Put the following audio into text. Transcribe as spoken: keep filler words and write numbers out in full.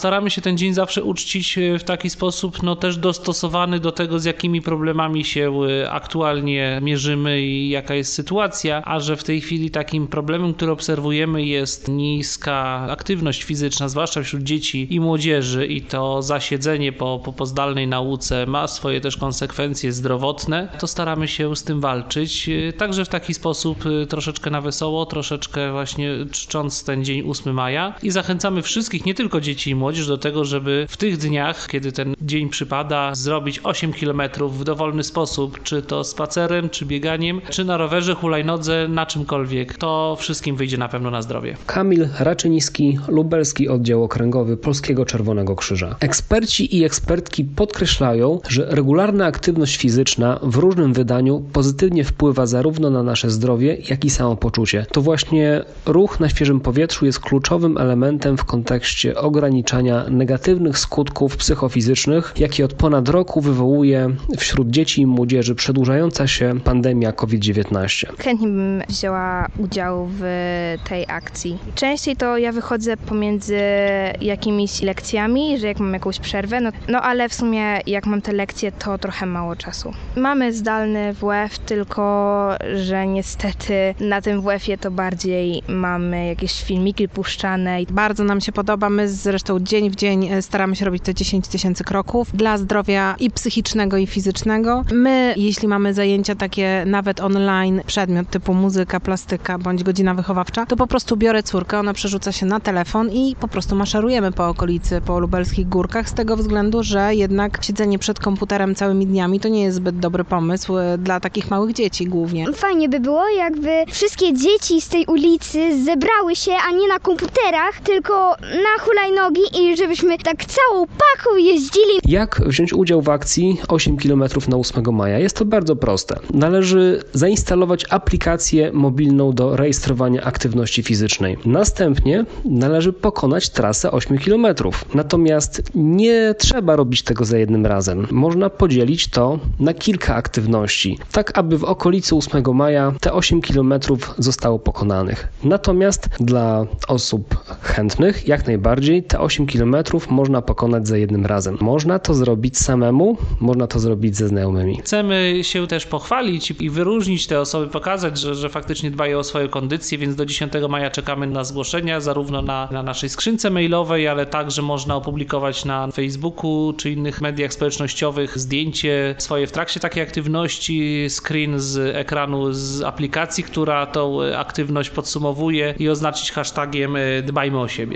staramy się ten dzień zawsze uczcić w taki sposób, no też dostosowany do tego, z jakimi problemami się aktualnie mierzymy i jaka jest sytuacja, a że w tej chwili takim problemem, który obserwujemy, jest niska aktywność fizyczna, zwłaszcza wśród dzieci i młodzieży, i to zasiedzenie po, po, po zdalnej nauce ma swoje też konsekwencje zdrowotne, to staramy się z tym walczyć, także w taki sposób troszeczkę na wesoło, troszeczkę właśnie czcząc ten dzień ósmego maja i zachęcamy wszystkich, nie tylko dzieci i młodzież, do tego, żeby w tych dniach, kiedy ten dzień przypada, zrobić osiem kilometrów w dowolny sposób, czy to spacerem, czy bieganiem, czy na rowerze, hulajnodze, na czymkolwiek. To wszystkim wyjdzie na pewno na zdrowie. Kamil Raczyński, Lubelski Oddział Okręgowy Polskiego Czerwonego Krzyża. Eksperci i ekspertki podkreślają, że regularna aktywność fizyczna w różnym wydaniu pozytywnie wpływa zarówno na nasze zdrowie, jak i samopoczucie. To właśnie ruch na świeżym powietrzu jest kluczowym elementem w kontekście ograniczania negatywnych skutków psychofizycznych, jakie od ponad roku wywołuje wśród dzieci i młodzieży przedłużająca się pandemia kowid dziewiętnaście. Chętnie bym wzięła udział w tej akcji. Częściej to ja wychodzę pomiędzy jakimiś lekcjami, że jak mam jakąś przerwę, no, no ale w sumie jak mam te lekcje, to trochę mało czasu. Mamy zdalny W F, tylko że niestety na tym W F-ie to bardziej mamy jakieś filmiki puszczane. Bardzo nam się podoba, my zresztą dzień w dzień staramy się robić te dziesięć tysięcy kroków dla zdrowia i psychicznego, i fizycznego. My, jeśli mamy zajęcia takie nawet online, przedmiot typu muzyka, plastyka bądź godzina wychowawcza, to po prostu biorę córkę, ona przerzuca się na telefon i po prostu maszerujemy po okolicy, po lubelskich górkach, z tego względu, że jednak siedzenie przed komputerem całymi dniami to nie jest zbyt dobry pomysł dla takich małych dzieci głównie. Fajnie by było, jakby wszystkie dzieci z tej ulicy zebrały się, a nie na komputerach, tylko na hulajnogi i żebyśmy tak całą paką jeździli. Jak wziąć udział w akcji osiem kilometrów na ósmego maja? Jest to bardzo proste. Należy zainstalować aplikację mobilną do rejestrowania aktywności fizycznej. Następnie należy pokonać trasę osiem kilometrów. Natomiast nie trzeba robić tego za jednym razem. Można podzielić to na kilka aktywności, tak aby w okolicy ósmego maja te osiem kilometrów zostało pokonanych. Natomiast dla osób chętnych jak najbardziej te osiem kilometrów można pokonać za jednym razem. Można to zrobić samemu, można to zrobić ze znajomymi. Chcemy się też pochwalić i wyróżnić te osoby, pokazać, że, że faktycznie dbają o swoją kondycję, więc do dziesiątego maja czekamy na zgłoszenia, zarówno na, na naszej skrzynce mailowej, ale także można opublikować na Facebooku czy innych mediach społecznościowych zdjęcie swoje w trakcie takiej aktywności, screen z ekranu z aplikacji, która tą aktywność podsumowuje, i oznaczyć hashtagiem dbajmy o siebie.